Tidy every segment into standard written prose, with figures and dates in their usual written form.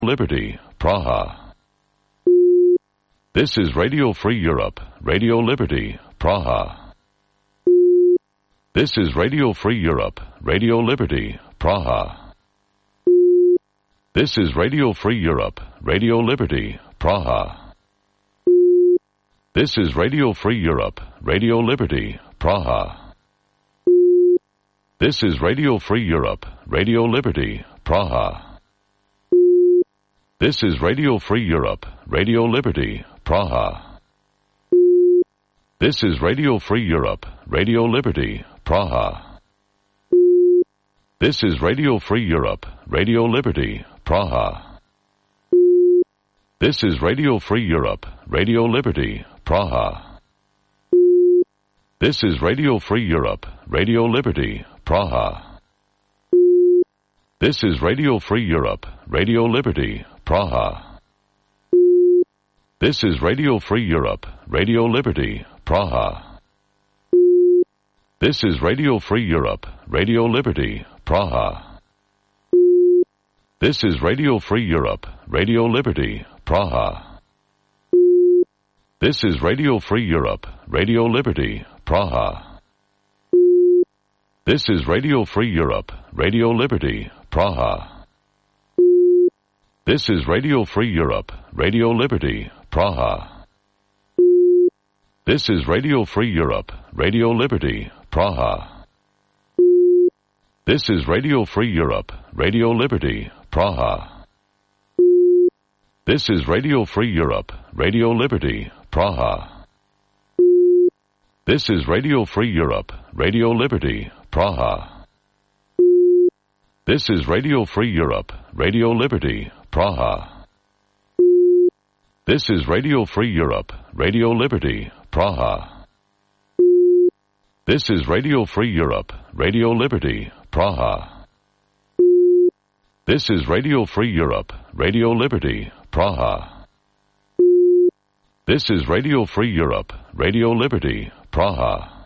Liberty, Praha. This is Radio Free Europe, Radio Liberty, Praha. This is Radio Free Europe, Radio Liberty, Praha. This is Radio Free Europe, Radio Liberty, Praha. This is Radio Free Europe, Radio Liberty, Praha. This is Radio Free Europe, Radio Liberty, Praha. This is Radio Free Europe, Radio Liberty, Praha. This is Radio Free Europe, Radio Liberty, Praha. This is Radio Free Europe, Radio Liberty, Praha. This is Radio Free Europe, Radio Liberty, Praha. This is Radio Free Europe, Radio Liberty, Praha. This is Radio Free Europe, Radio Liberty, Praha. This is Radio Free Europe, Radio Liberty, Praha. This is Radio Free Europe, Radio Liberty, Praha. This is Radio Free Europe, Radio Liberty, Praha. This is Radio Free Europe, Radio Liberty, Praha. This is Radio Free Europe, Radio Liberty, Praha. This is Radio Free Europe, Radio Liberty, Praha. This is Radio Free Europe, Radio Liberty, Praha. This is Radio Free Europe, Radio Liberty, Praha. This is Radio Free Europe, Radio Liberty, Praha. This is Radio Free Europe, Radio Liberty, Praha. This is Radio Free Europe, Radio Liberty, Praha. This is Radio Free Europe, Radio Liberty, Praha. This is Radio Free Europe, Radio Liberty, Praha. This is Radio Free Europe, Radio Liberty, Praha. This is Radio Free Europe, Radio Liberty, Praha.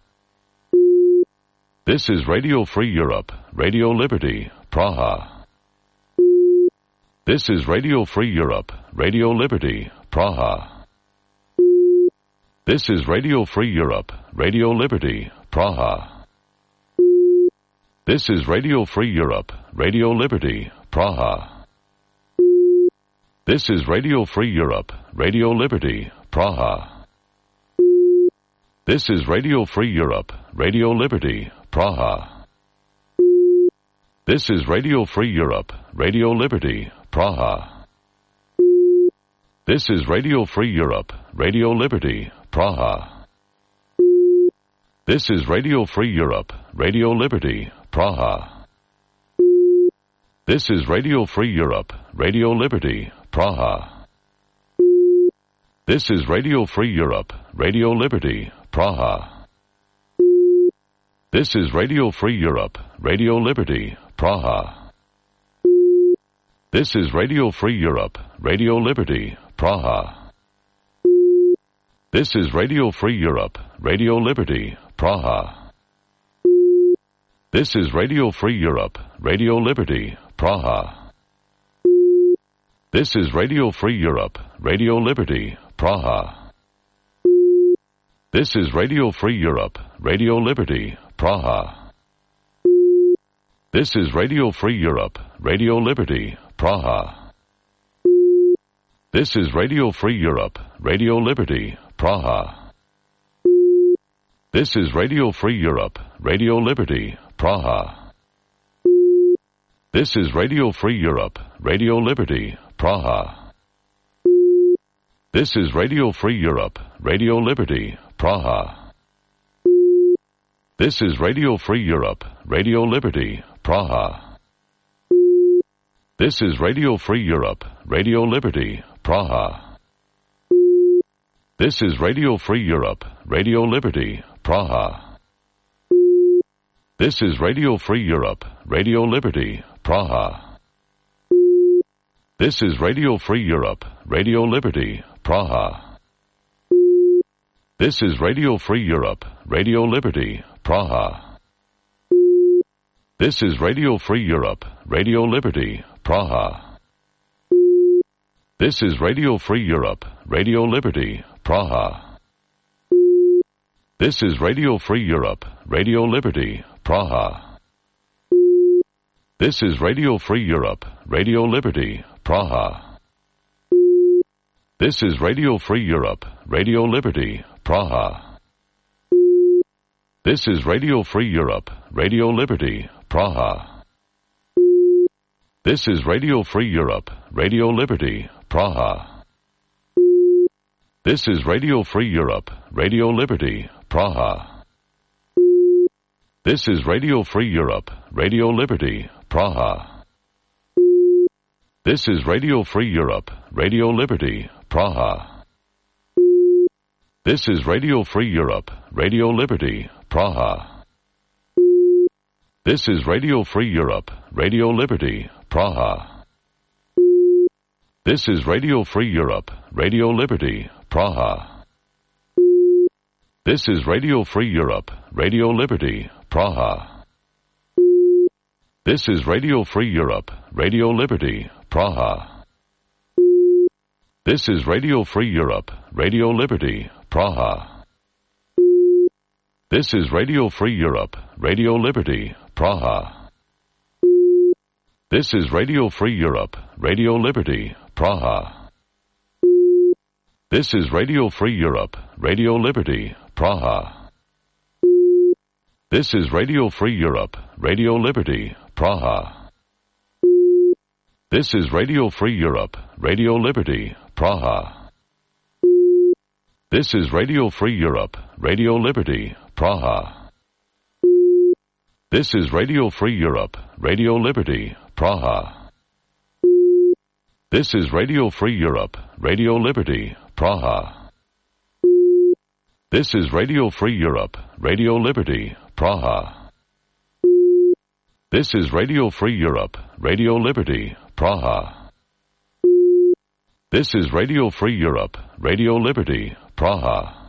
This is Radio Free Europe, Radio Liberty, Praha. This is Radio Free Europe, Radio Liberty, Praha. This is Radio Free Europe, Radio Liberty, Praha. This is Radio Free Europe, Radio Liberty, Praha. This is Radio Free Europe, Radio Liberty, Praha. This is Radio Free Europe, Radio Liberty, Praha. This is Radio Free Europe, Radio Liberty, Praha. This is Radio Free Europe, Radio Liberty, Praha. This is Radio Free Europe, Radio Liberty, Praha. This is Radio Free Europe, Radio Liberty, Praha. This is Radio Free Europe, Radio Liberty, Praha. This is Radio Free Europe, Radio Liberty, Praha. This is Radio Free Europe, Radio Liberty, Praha. This is Radio Free Europe, Radio Liberty, Praha. This is Radio Free Europe, Radio Liberty, Praha. This is Radio Free Europe, Radio Liberty, Praha. This is Radio Free Europe, Radio Liberty, Praha. This is Radio Free Europe, Radio Liberty, Praha. This is Radio Free Europe, Radio Liberty, Praha. This is Radio Free Europe, Radio Liberty, Praha. This is Radio Free Europe, Radio Liberty, Praha. This is Radio Free Europe, Radio Liberty, Praha. This is Radio Free Europe, Radio Liberty, Praha. This is Radio Free Europe, Radio Liberty, Praha. This is Radio Free Europe, Radio Liberty, Praha. This is Radio Free Europe, Radio Liberty, Praha. This is Radio Free Europe, Radio Liberty, Praha. This is Radio Free Europe, Radio Liberty, Praha. This is Radio Free Europe, Radio Liberty, Praha. This is Radio Free Europe, Radio Liberty, Praha. This is Radio Free Europe, Radio Liberty, Praha. This is Radio Free Europe, Radio Liberty, Praha. This is Radio Free Europe, Radio Liberty, Praha. This is Radio Free Europe, Radio Liberty, Praha. This is Radio Free Europe, Radio Liberty, Praha. This is Radio Free Europe, Radio Liberty, Praha. This is Radio Free Europe, Radio Liberty, Praha. This is Radio Free Europe, Radio Liberty, Praha. This is Radio Free Europe, Radio Liberty, Praha. This is Radio Free Europe, Radio Liberty, Praha. This is Radio Free Europe, Radio Liberty, Praha. This is Radio Free Europe, Radio Liberty, Praha. This is Radio Free Europe, Radio Liberty, Praha. This is Radio Free Europe, Radio Liberty, Praha. This is Radio Free Europe, Radio Liberty, Praha. This is Radio Free Europe, Radio Liberty, Praha. This is Radio Free Europe, Radio Liberty, Praha. This is Radio Free Europe, Radio Liberty, Praha. This is Radio Free Europe, Radio Liberty, Praha. This is Radio Free Europe, Radio Liberty, Praha. This is Radio Free Europe, Radio Liberty, Praha. This is Radio Free Europe, Radio Liberty, Praha. This is Radio Free Europe, Radio Liberty, Praha. This is Radio Free Europe, Radio Liberty, Praha. This is Radio Free Europe, Radio Liberty, Praha.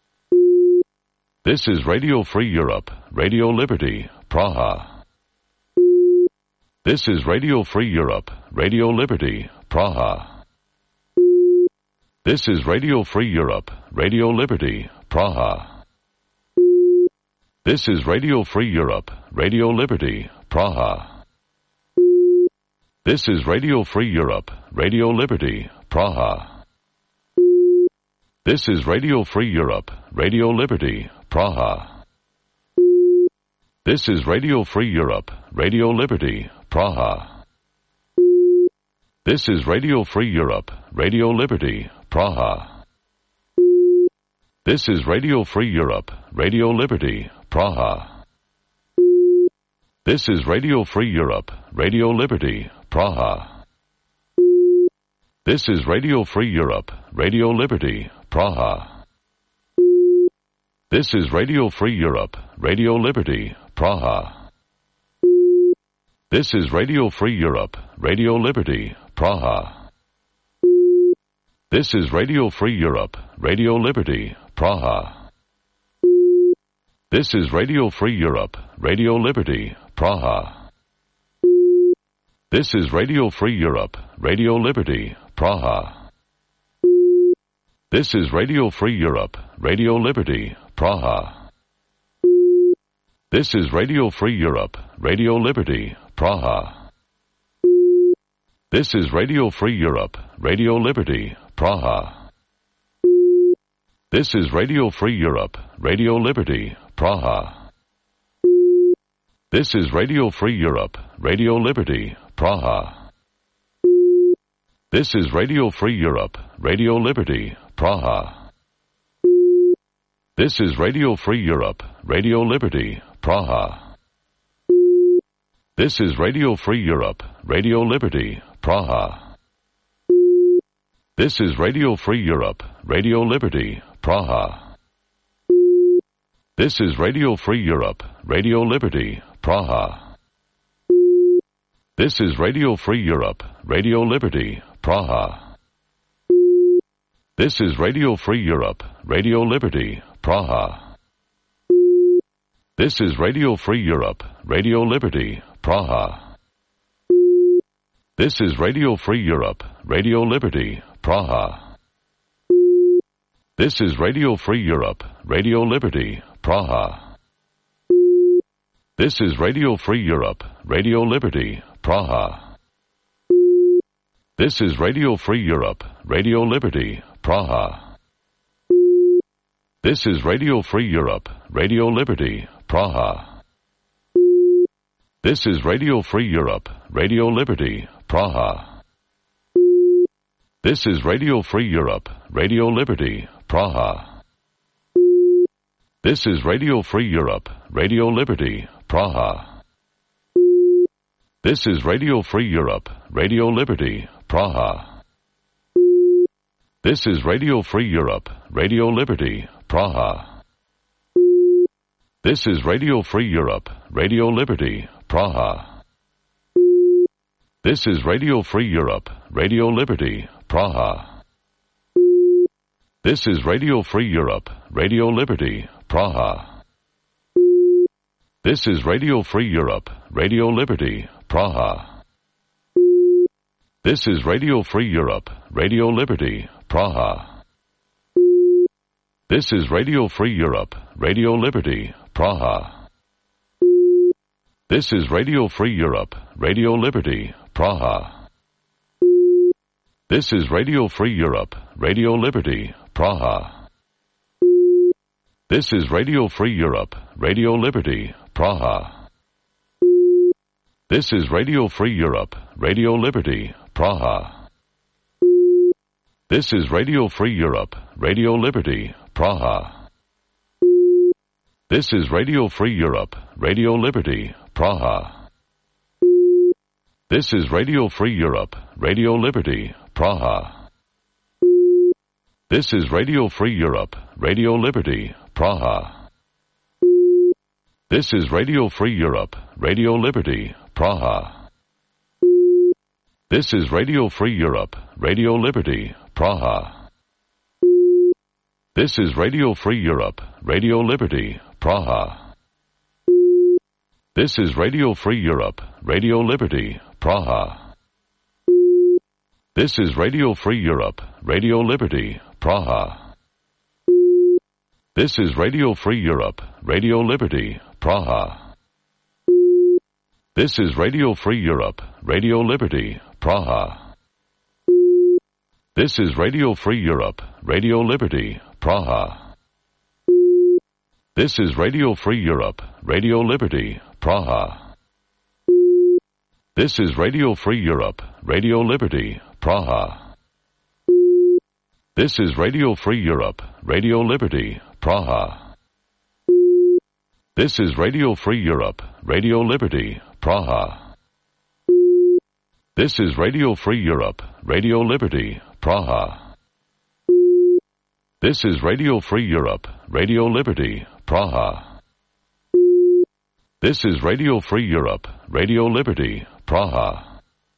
This is Radio Free Europe, Radio Liberty, Praha. This is Radio Free Europe, Radio Liberty, Praha. This is Radio Free Europe, Radio Liberty, Praha. This is Radio Free Europe, Radio Liberty, Praha. This is Radio Free Europe, Radio Liberty, Praha. This is Radio Free Europe, Radio Liberty, Praha. This is Radio Free Europe, Radio Liberty, Praha. This is Radio Free Europe, Radio Liberty, Praha. This is Radio Free Europe, Radio Liberty, Praha. This is Radio Free Europe, Radio Liberty, Praha. This is Radio Free Europe, Radio Liberty, Praha. This is Radio Free Europe, Radio Liberty, Praha. This is Radio Free Europe, Radio Liberty, Praha. This is Radio Free Europe, Radio Liberty, Praha. This is Radio Free Europe, Radio Liberty, Praha. This is Radio Free Europe, Radio Liberty, Praha. This is Radio Free Europe, Radio Liberty, Praha. This is Radio Free Europe, Radio Liberty, Praha. This is Radio Free Europe, Radio Liberty, Praha. This is Radio Free Europe, Radio Liberty, Praha. This is Radio Free Europe, Radio Liberty, Praha. This is Radio Free Europe, Radio Liberty, Praha. This is Radio Free Europe, Radio Liberty, Praha. This is Radio Free Europe, Radio Liberty, Praha. This is Radio Free Europe, Radio Liberty, Praha. This is Radio Free Europe, Radio Liberty, Praha. This is Radio Free Europe, Radio Liberty, Praha. This is Radio Free Europe, Radio Liberty, Praha. This is Radio Free Europe, Radio Liberty, Praha. This is Radio Free Europe, Radio Liberty, Praha. This is Radio Free Europe, Radio Liberty, Praha. This is Radio Free Europe, Radio Liberty, Praha. This is Radio Free Europe, Radio Liberty, Praha. This is Radio Free Europe, Radio Liberty, Praha. This is Radio Free Europe, Radio Liberty, Praha. This is Radio Free Europe, Radio Liberty, Praha. This is Radio Free Europe, Radio Liberty, Praha. This is Radio Free Europe, Radio Liberty, Praha. This is Radio Free Europe, Radio Liberty, Praha. This is Radio Free Europe, Radio Liberty, Praha. This is Radio Free Europe, Radio Liberty, Praha. This is Radio Free Europe, Radio Liberty, Praha. This is Radio Free Europe, Radio Liberty, Praha. This is Radio Free Europe, Radio Liberty, Praha. This is Radio Free Europe, Radio Liberty, Praha. This is Radio Free Europe, Radio Liberty, Praha. This is Radio Free Europe, Radio Liberty, Praha. This is Radio Free Europe, Radio Liberty, Praha. This is Radio Free Europe, Radio Liberty, Praha. This is Radio Free Europe, Radio Liberty, Praha. This is Radio Free Europe, Radio Liberty, Praha. This is Radio Free Europe, Radio Liberty, Praha. This is Radio Free Europe, Radio Liberty, Praha. This is Radio Free Europe, Radio Liberty, Praha. This is Radio Free Europe, Radio Liberty, Praha. This is Radio Free Europe, Radio Liberty, Praha. This is Radio Free Europe, Radio Liberty, Praha. This is Radio Free Europe, Radio Liberty, Praha. This is Radio Free Europe, Radio Liberty, Praha. This is Radio Free Europe, Radio Liberty, Praha. This is Radio Free Europe, Radio Liberty, Praha. This is Radio Free Europe, Radio Liberty, Praha. This is Radio Free Europe, Radio Liberty, Praha. This is Radio Free Europe, Radio Liberty, Praha. This is Radio Free Europe, Radio Liberty, Praha. This is Radio Free Europe, Radio Liberty, Praha. This is Radio Free Europe, Radio Liberty, Praha. This is Radio Free Europe, Radio Liberty, Praha.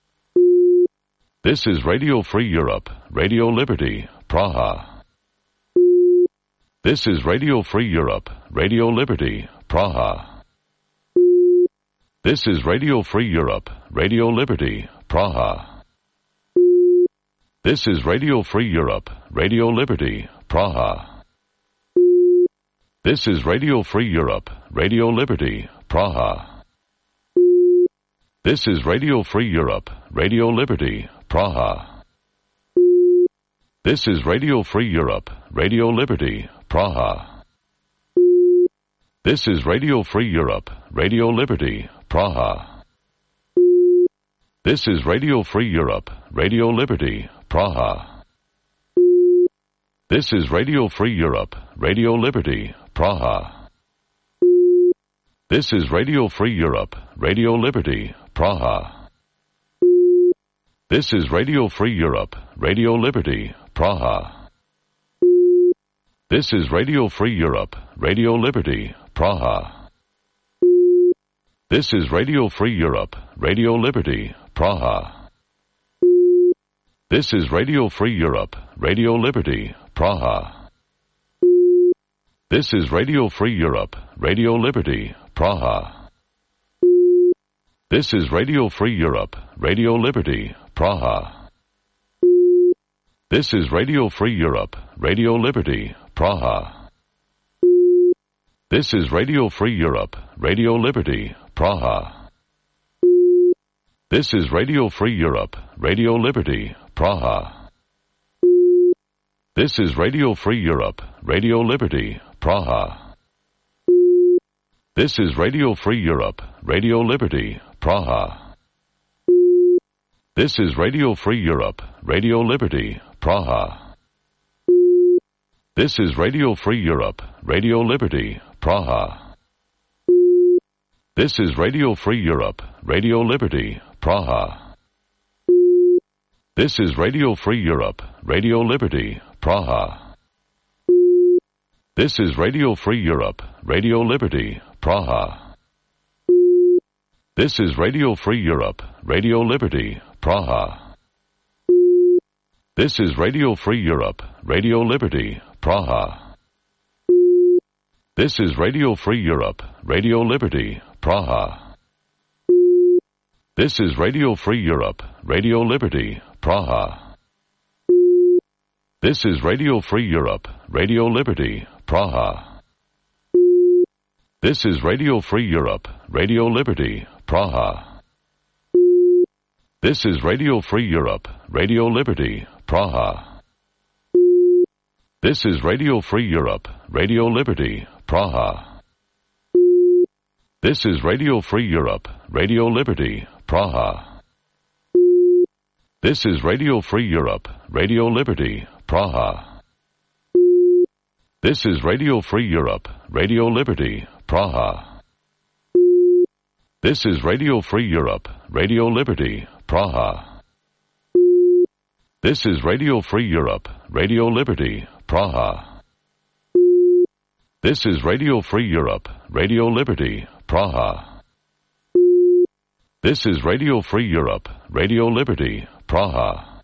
This is Radio Free Europe, Radio Liberty, Praha. This is Radio Free Europe, Radio Liberty, Praha. This is Radio Free Europe, Radio Liberty, Praha. This is Radio Free Europe, Radio Liberty, Praha. This is Radio Free Europe, Radio Liberty, Praha. This is Radio Free Europe, Radio Liberty, Praha. This is Radio Free Europe, Radio Liberty, Praha. This is Radio Free Europe, Radio Liberty, Praha. This is Radio Free Europe, Radio Liberty, Praha. This is Radio Free Europe, Radio Liberty, Praha. This is Radio Free Europe, Radio Liberty, Praha. This is Radio Free Europe, Radio Liberty, Praha. This is Radio Free Europe, Radio Liberty, Praha. This is Radio Free Europe, Radio Liberty, Praha. This is Radio Free Europe, Radio Liberty, Praha. This is Radio Free Europe, Radio Liberty, Praha. This is Radio Free Europe, Radio Liberty, Praha. This is Radio Free Europe, Radio Liberty, Praha. This is Radio Free Europe, Radio Liberty, Praha. This is Radio Free Europe, Radio Liberty, Praha. This is Radio Free Europe, Radio Liberty, Praha. This is Radio Free Europe, Radio Liberty, Praha. This is Radio Free Europe, Radio Liberty, Praha. This is Radio Free Europe, Radio Liberty, Praha. This is Radio Free Europe, Radio Liberty, Praha. This is Radio Free Europe, Radio Liberty, Praha. This is Radio Free Europe, Radio Liberty, Praha. This is Radio Free Europe, Radio Liberty, Praha. This is Radio Free Europe, Radio Liberty, Praha. This is Radio Free Europe, Radio Liberty, Praha. This is Radio Free Europe, Radio Liberty, Praha. This is Radio Free Europe, Radio Liberty, Praha. This is Radio Free Europe, Radio Liberty, Praha. This is Radio Free Europe, Radio Liberty, Praha. This is Radio Free Europe, Radio Liberty, Praha. This is Radio Free Europe, Radio Liberty, Praha. This is Radio Free Europe, Radio Liberty, Praha. This is Radio Free Europe, Radio Liberty, Praha. This is Radio Free Europe, Radio Liberty, Praha. This is Radio Free Europe, Radio Liberty, Praha. This is Radio Free Europe, Radio Liberty, Praha. This is Radio Free Europe, Radio Liberty, Praha.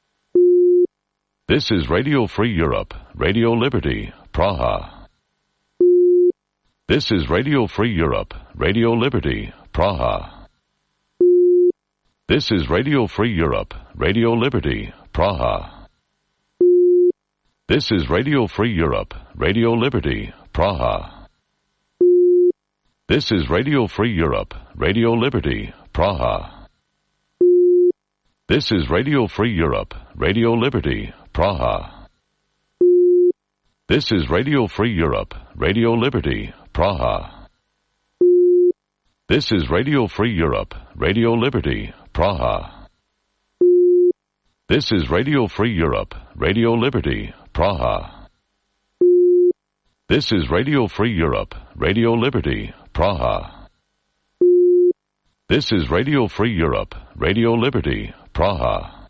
This is Radio Free Europe, Radio Liberty, Praha. This is Radio Free Europe, Radio Liberty, Praha. This is Radio Free Europe, Radio Liberty, Praha. This is Radio Free Europe, Radio Liberty, Praha. This is Radio Free Europe, Radio Liberty, Praha. This is Radio Free Europe, Radio Liberty, Praha. This is Radio Free Europe, Radio Liberty, Praha. This is Radio Free Europe, Radio Liberty, Praha. This is Radio Free Europe, Radio Liberty, Praha. This is Radio Free Europe, Radio Liberty, Praha. This is Radio Free Europe, Radio Liberty, Praha.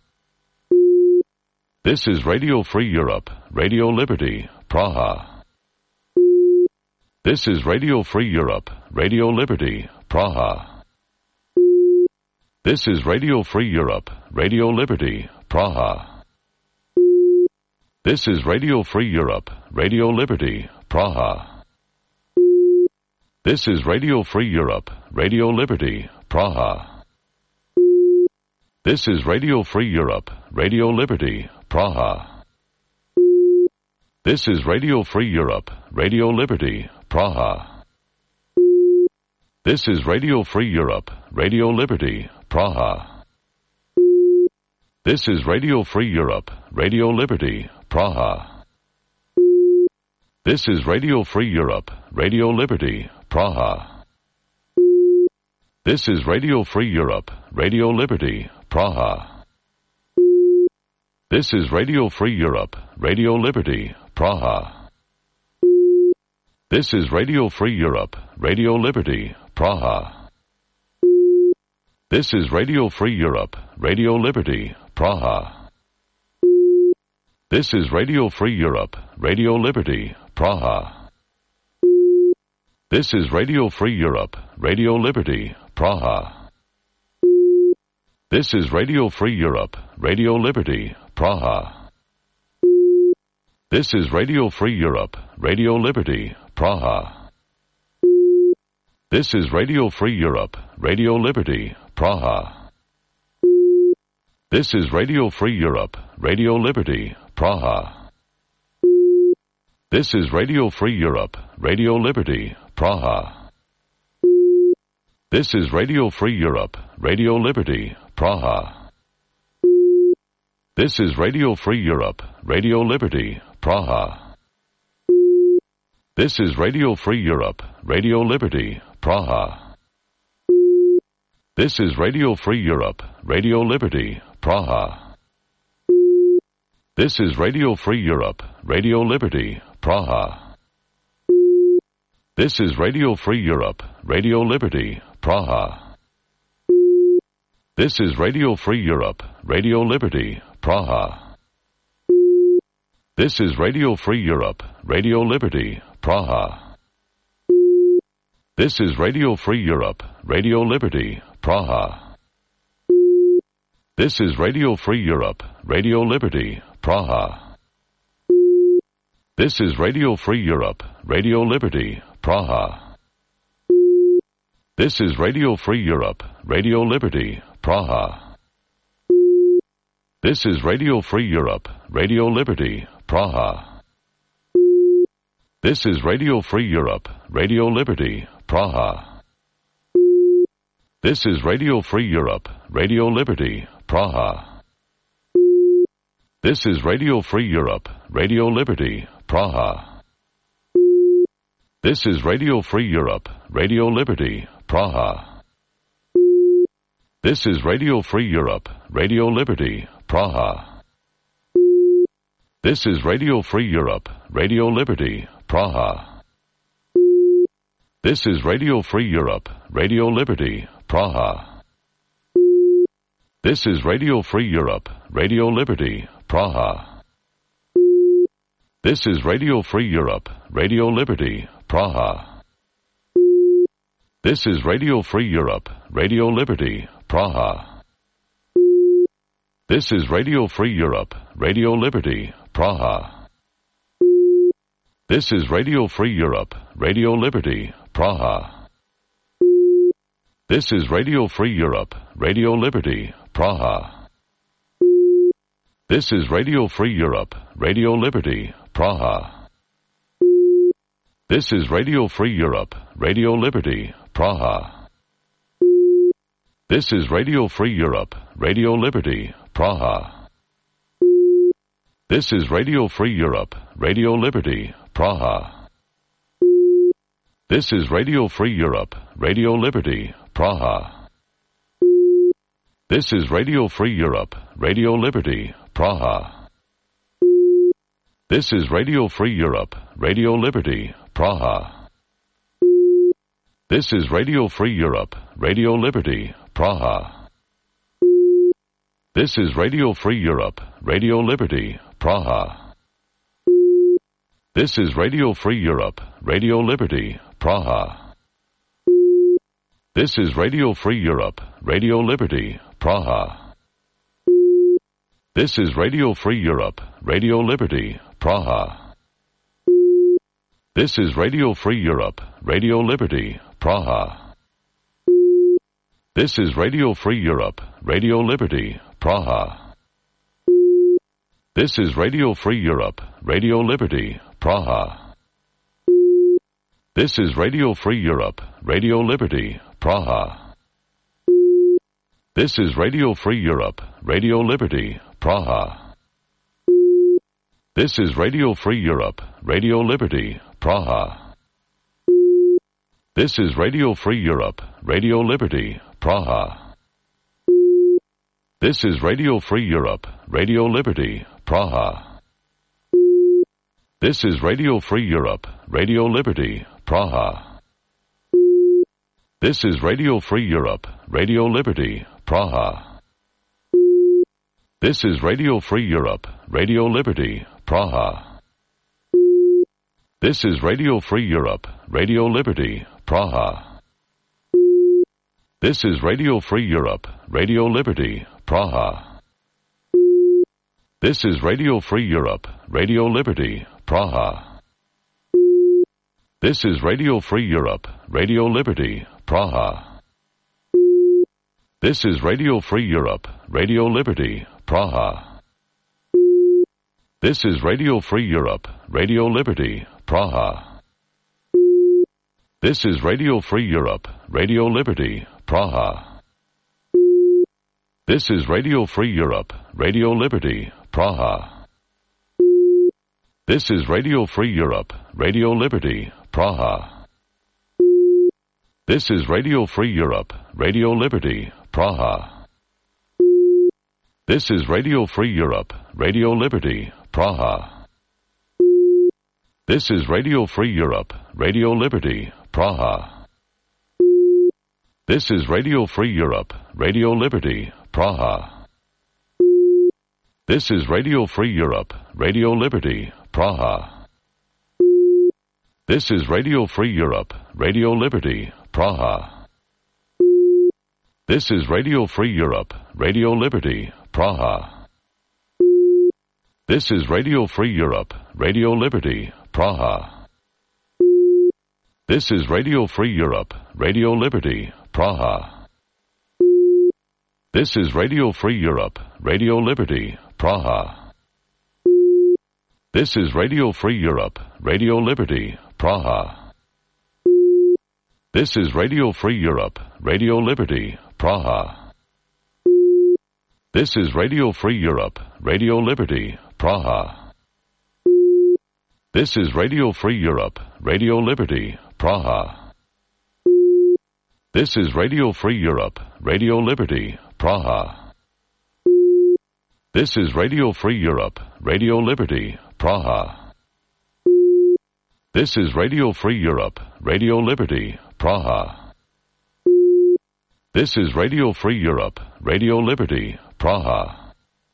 This is Radio Free Europe, Radio Liberty, Praha. This is Radio Free Europe, Radio Liberty, Praha. This is Radio Free Europe, Radio Liberty, Praha. This is Radio Free Europe, Radio Liberty, Praha. This is Radio Free Europe, Radio Liberty, Praha. This is Radio Free Europe, Radio Liberty, Praha. This is Radio Free Europe, Radio Liberty, Praha. This is Radio Free Europe, Radio Liberty, Praha. This is Radio Free Europe, Radio Liberty, Praha. This is Radio Free Europe, Radio Liberty, Praha. This is Radio Free Europe, Radio Liberty, Praha. This is Radio Free Europe, Radio Liberty, Praha. This is Radio Free Europe, Radio Liberty, Praha. This is Radio Free Europe, Radio Liberty, Praha. This is Radio Free Europe, Radio Liberty, Praha. This is Radio Free Europe, Radio Liberty, Praha. This is Radio Free Europe, Radio Liberty, Praha. This is Radio Free Europe, Radio Liberty, Praha. This is Radio Free Europe, Radio Liberty, Praha. This is Radio Free Europe, Radio Liberty, Praha. This is Radio Free Europe, Radio Liberty, Praha. This is Radio Free Europe, Radio Liberty, Praha. This is Radio Free Europe, Radio Liberty, Praha. This is Radio Free Europe, Radio Liberty, Praha. This is Radio Free Europe, Radio Liberty, Praha. This is Radio Free Europe, Radio Liberty, Praha. This is Radio Free Europe, Radio Liberty, Praha. This is Radio Free Europe, Radio Liberty, Praha. This is Radio Free Europe, Radio Liberty, Praha. This is Radio Free Europe, Radio Liberty, Praha. This is Radio Free Europe, Radio Liberty, Praha. This is Radio Free Europe, Radio Liberty, Praha. This is Radio Free Europe, Radio Liberty, Praha. This is Radio Free Europe, Radio Liberty, Praha. This is Radio Free Europe, Radio Liberty, Praha. This is Radio Free Europe, Radio Liberty, Praha. This is Radio Free Europe, Radio Liberty, Praha. This is Radio Free Europe, Radio Liberty, Praha. This is Radio Free Europe, Radio Liberty, Praha. This is Radio Free Europe, Radio Liberty, Praha. This is Radio Free Europe, Radio Liberty, Praha. This is Radio Free Europe, Radio Liberty, Praha. This is Radio Free Europe, Radio Liberty, Praha. This is Radio Free Europe, Radio Liberty, Praha. This is Radio Free Europe, Radio Liberty, Praha. This is Radio Free Europe, Radio Liberty, Praha. This is Radio Free Europe, Radio Liberty, Praha. This is Radio Free Europe, Radio Liberty, Praha. This is Radio Free Europe, Radio Liberty, Praha. This is Radio Free Europe, Radio Liberty, Praha. This is Radio Free Europe, Radio Liberty, Praha. This is Radio Free Europe, Radio Liberty, Praha. This is Radio Free Europe, Radio Liberty, Praha. This is Radio Free Europe, Radio Liberty, Praha. This is Radio Free Europe, Radio Liberty, Praha. This is Radio Free Europe, Radio Liberty, Praha. This is Radio Free Europe, Radio Liberty, Praha. This is Radio Free Europe, Radio Liberty, Praha. This is Radio Free Europe, Radio Liberty, Praha. This is Radio Free Europe, Radio Liberty, Praha. This is Radio Free Europe, Radio Liberty, Praha. This is Radio Free Europe, Radio Liberty, Praha. This is Radio Free Europe, Radio Liberty, Praha. This is Radio Free Europe, Radio Liberty, Praha. This is Radio Free Europe, Radio Liberty, Praha. This is Radio Free Europe, Radio Liberty, Praha. This is Radio Free Europe, Radio Liberty, Praha. This is Radio Free Europe, Radio Liberty, Praha. This is Radio Free Europe, Radio Liberty, Praha. This is Radio Free Europe, Radio Liberty, Praha. This is Radio Free Europe, Radio Liberty, Praha. This is Radio Free Europe, Radio Liberty, Praha. This is Radio Free Europe, Radio Liberty, Praha. This is Radio Free Europe, Radio Liberty, Praha. This is Radio Free Europe, Radio Liberty, Praha. This is Radio Free Europe, Radio Liberty, Praha. This is Radio Free Europe, Radio Liberty, Praha. This is Radio Free Europe, Radio Liberty, Praha. This is Radio Free Europe, Radio Liberty, Praha. This is Radio Free Europe, Radio Liberty, Praha. This is Radio Free Europe, Radio Liberty, Praha. This is Radio Free Europe, Radio Liberty, Praha. This is Radio Free Europe, Radio Liberty, Praha. This is Radio Free Europe, Radio Liberty, Praha. This is Radio Free Europe, Radio Liberty, Praha. This is Radio Free Europe, Radio Liberty, Praha. This is Radio Free Europe, Radio Liberty, Praha. This is Radio Free Europe, Radio Liberty, Praha. This is Radio Free Europe, Radio Liberty, Praha. This is Radio Free Europe, Radio Liberty, Praha. This is Radio Free Europe, Radio Liberty, Praha. This is Radio Free Europe, Radio Liberty, Praha. This is Radio Free Europe, Radio Liberty, Praha. This is Radio Free Europe, Radio Liberty, Praha. This is Radio Free Europe, Radio Liberty, Praha. This is Radio Free Europe, Radio Liberty, Praha. This is Radio Free Europe, Radio Liberty, Praha.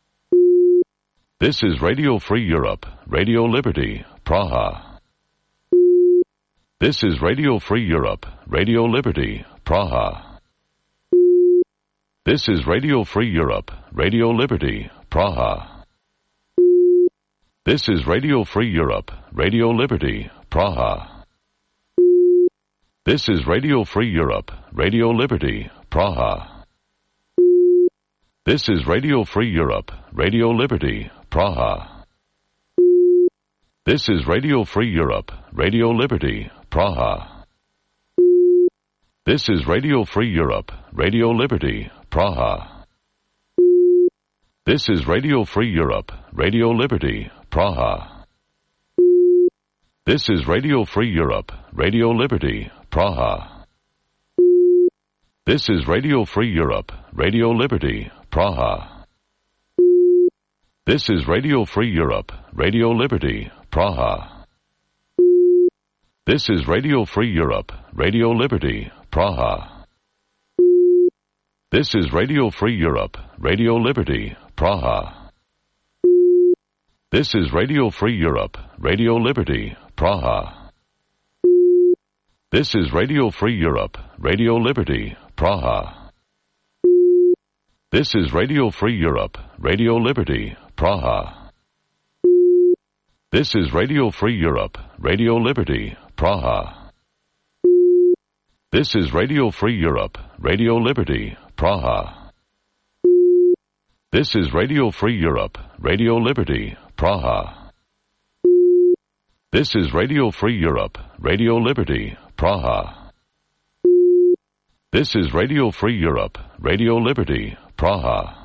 This is Radio Free Europe, Radio Liberty, Praha. This is Radio Free Europe, Radio Liberty, Praha. This is Radio Free Europe, Radio Liberty, Praha. This is Radio Free Europe, Radio Liberty, Praha. This is Radio Free Europe, Radio Liberty, Praha. This is Radio Free Europe, Radio Liberty, Praha. This is Radio Free Europe, Radio Liberty, Praha. This is Radio Free Europe, Radio Liberty, Praha. This is Radio Free Europe, Radio Liberty, Praha. This is Radio Free Europe, Radio Liberty, Praha. This is Radio Free Europe, Radio Liberty, Praha. This is Radio Free Europe, Radio Liberty, Praha. This is Radio Free Europe, Radio Liberty, Praha. This is Radio Free Europe, Radio Liberty, Praha. This is Radio Free Europe, Radio Liberty, Praha. This is Radio Free Europe, Radio Liberty, Praha. This is Radio Free Europe, Radio Liberty, Praha. This is Radio Free Europe, Radio Liberty, Praha. This is Radio Free Europe, Radio Liberty, Praha. This is Radio Free Europe, Radio Liberty, Praha. This is Radio Free Europe, Radio Liberty, Praha. This is Radio Free Europe, Radio Liberty, Praha.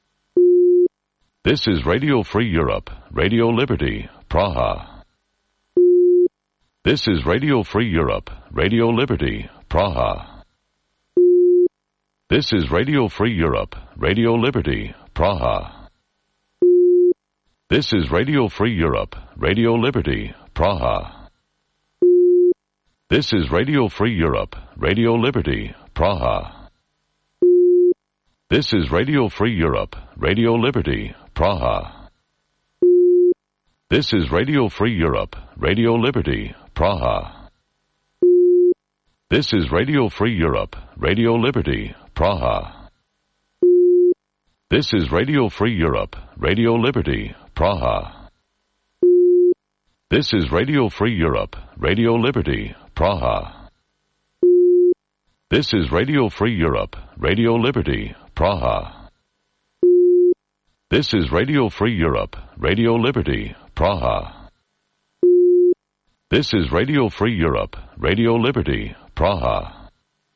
This is Radio Free Europe, Radio Liberty, Praha. This is Radio Free Europe, Radio Liberty, Praha. This is Radio Free Europe, Radio Liberty, Praha. This is Radio Free Europe, Radio Liberty, Praha. This is Radio Free Europe, Radio Liberty, Praha. This is Radio Free Europe, Radio Liberty, Praha. This is Radio Free Europe, Radio Liberty, Praha. This is Radio Free Europe, Radio Liberty, Praha. This is Radio Free Europe, Radio Liberty, Praha. This is Radio Free Europe, Radio Liberty, Praha. This is Radio Free Europe, Radio Liberty, Praha. This is Radio Free Europe, Radio Liberty, Praha. This is Radio Free Europe, Radio Liberty, Praha.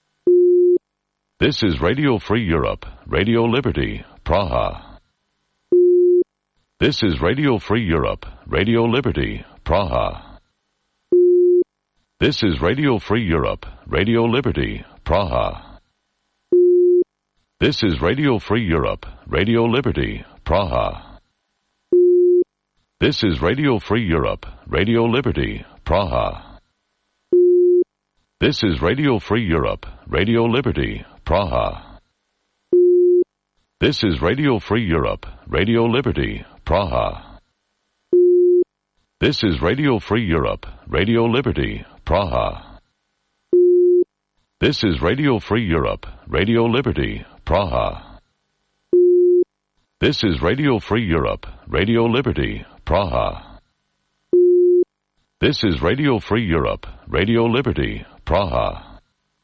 This is Radio Free Europe, Radio Liberty, Praha. This is Radio Free Europe, Radio Liberty, Praha. This is Radio Free Europe, Radio Liberty, Praha. This is Radio Free Europe, Radio Liberty, Praha. This is Radio Free Europe, Radio Liberty, Praha. This is Radio Free Europe, Radio Liberty, Praha. This is Radio Free Europe, Radio Liberty, Praha. This is Radio Free Europe, Radio Liberty, Praha. This is Radio Free Europe, Radio Liberty, Praha. This is Radio Free Europe, Radio Liberty, Praha. This is Radio Free Europe, Radio Liberty, Praha.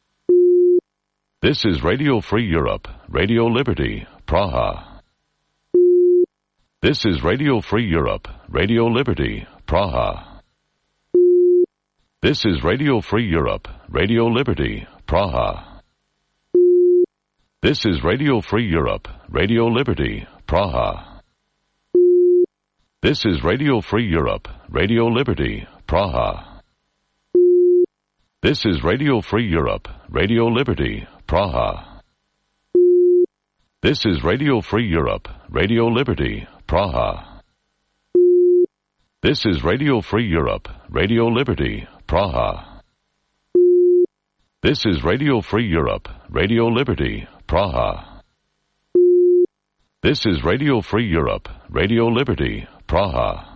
This is Radio Free Europe, Radio Liberty, Praha. This is Radio Free Europe, Radio Liberty, Praha. This is Radio Free Europe, Radio Liberty, Praha. This is Radio Free Europe, Radio Liberty, Praha. This is Radio Free Europe, Radio Liberty, Praha. This is Radio Free Europe, Radio Liberty, Praha. This is Radio Free Europe, Radio Liberty, Praha. This is Radio Free Europe, Radio Liberty, Praha. This is Radio Free Europe, Radio Liberty, Praha. This is Radio Free Europe, Radio Liberty, Praha.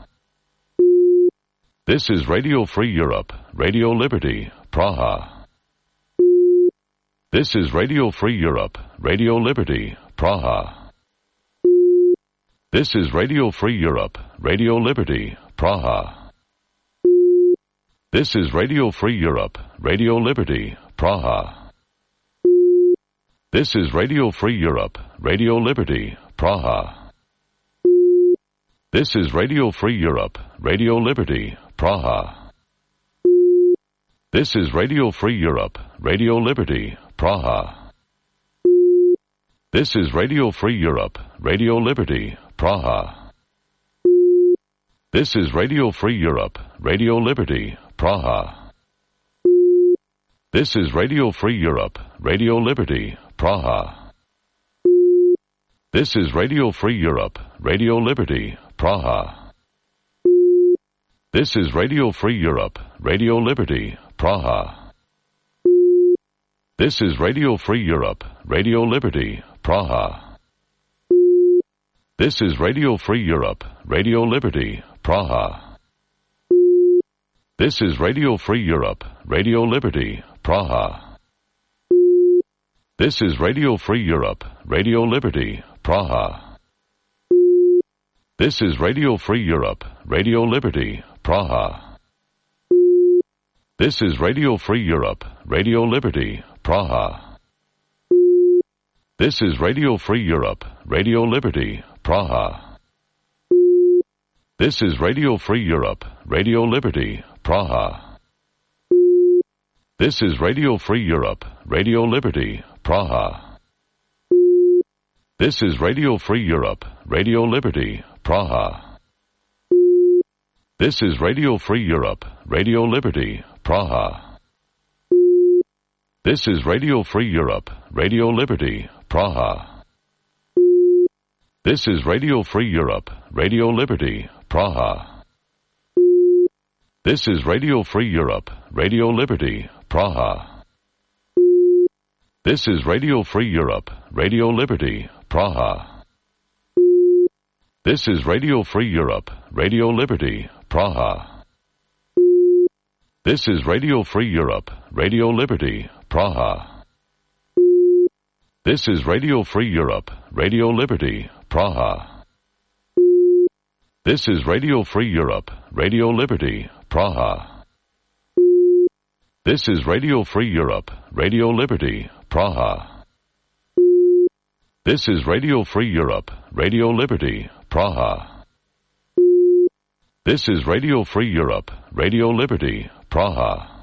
This is Radio Free Europe, Radio Liberty, Praha. This is Radio Free Europe, Radio Liberty, Praha. This is Radio Free Europe, Radio Liberty, Praha. This is Radio Free Europe, Radio Liberty, Praha. This is Radio Free Europe, Radio Liberty, Praha. This is Radio Free Europe, Radio Liberty, Praha. This is Radio Free Europe, Radio Liberty, Praha. This is Radio Free Europe, Radio Liberty, Praha. This is Radio Free Europe, Radio Liberty, Praha. This is Radio Free Europe, Radio Liberty, Praha. This is Radio Free Europe, Radio Liberty, Praha. This is Radio Free Europe, Radio Liberty, Praha. This is Radio Free Europe, Radio Liberty, Praha. This is Radio Free Europe, Radio Liberty, Praha. This is Radio Free Europe, Radio Liberty, Praha. This is Radio Free Europe, Radio Liberty, Praha. This is Radio Free Europe, Radio Liberty, Praha. This is Radio Free Europe, Radio Liberty, Praha. This is Radio Free Europe, Radio Liberty, Praha. This is Radio Free Europe, Radio Liberty, Praha. This is Radio Free Europe, Radio Liberty, Praha. This is Radio Free Europe, Radio Liberty, Praha. This is Radio Free Europe, Radio Liberty, Praha. This is Radio Free Europe, Radio Liberty, Praha. This is Radio Free Europe, Radio Liberty, Praha. This is Radio Free Europe, Radio Liberty, Praha. This is Radio Free Europe, Radio Liberty, Praha. This is Radio Free Europe, Radio Liberty, Praha. This is Radio Free Europe, Radio Liberty, Praha. This is Radio Free Europe, Radio Liberty, Praha. This is Radio Free Europe, Radio Liberty, Praha. This is Radio Free Europe, Radio Liberty, Praha. This is Radio Free Europe, Radio Liberty, Praha. This is Radio Free Europe, Radio Liberty, Praha.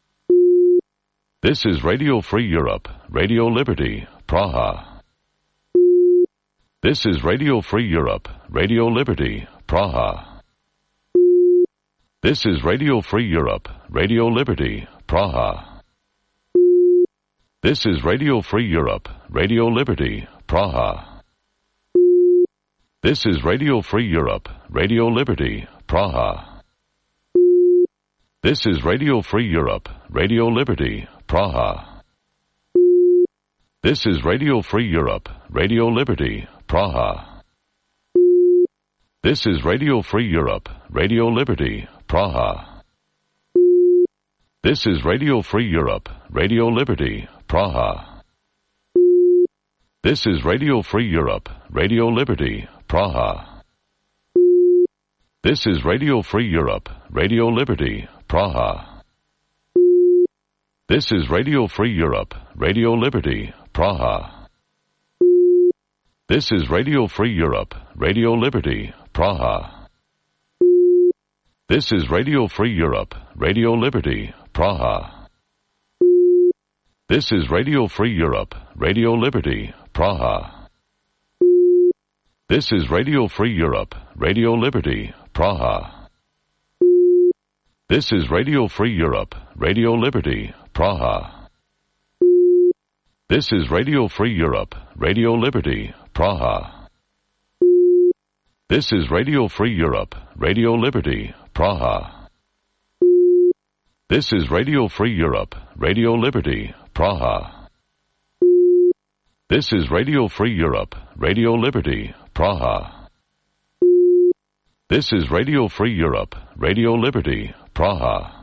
This is Radio Free Europe, Radio Liberty, Praha. This is Radio Free Europe, Radio Liberty, Praha. This is Radio Free Europe, Radio Liberty, Praha. This is Radio Free Europe, Radio Liberty, Praha. This is Radio Free Europe, Radio Liberty, Praha. This is Radio Free Europe, Radio Liberty, Praha. This is Radio Free Europe, Radio Liberty, Praha. This is Radio Free Europe, Radio Liberty, Praha. This is Radio Free Europe, Radio Liberty, Praha. This is Radio Free Europe, Radio Liberty, Praha. This is Radio Free Europe, Radio Liberty, Praha. This is Radio Free Europe, Radio Liberty, Praha. This is Radio Free Europe, Radio Liberty, Praha. This is Radio Free Europe, Radio Liberty, Praha. This is Radio Free Europe, Radio Liberty, Praha. This is Radio Free Europe, Radio Liberty, Praha. This is Radio Free Europe, Radio Liberty, Praha. This is Radio Free Europe, Radio Liberty, Praha. This is Radio Free Europe, Radio Liberty, Praha. This is Radio Free Europe, Radio Liberty, Praha. This is Radio Free Europe, Radio Liberty, Praha. This is Radio Free Europe, Radio Liberty, Praha.